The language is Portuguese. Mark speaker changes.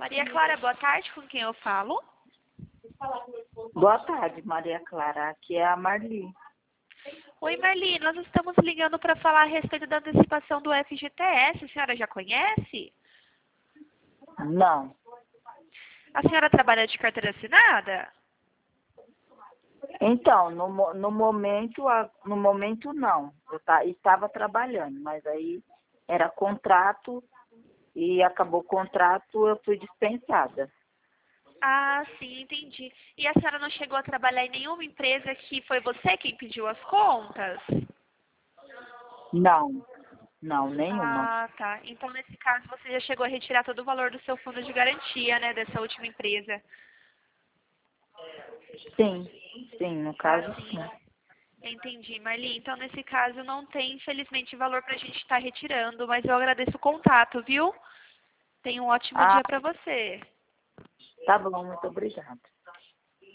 Speaker 1: Maria Clara, boa tarde, com quem eu falo?
Speaker 2: Boa tarde, Maria Clara. Aqui é a Marli.
Speaker 1: Oi, Marli, nós estamos ligando para falar a respeito da antecipação do FGTS. A senhora já conhece?
Speaker 2: Não.
Speaker 1: A senhora trabalha de carteira assinada?
Speaker 2: Então, no momento não. Eu estava trabalhando, mas aí era contrato e acabou o contrato, eu fui dispensada.
Speaker 1: Ah, sim, entendi. E a senhora não chegou a trabalhar em nenhuma empresa que foi você quem pediu as contas?
Speaker 2: Não, nenhuma.
Speaker 1: Ah, tá. Então, nesse caso, você já chegou a retirar todo o valor do seu fundo de garantia, né, dessa última empresa?
Speaker 2: Sim, no
Speaker 1: Ah,
Speaker 2: caso
Speaker 1: sim.
Speaker 2: sim.
Speaker 1: Entendi, Marli. Então, nesse caso, não tem, infelizmente, valor para a gente estar retirando, mas eu agradeço o contato, viu? Tenha um ótimo
Speaker 2: Ah,
Speaker 1: dia para você.
Speaker 2: tá bom, muito obrigada.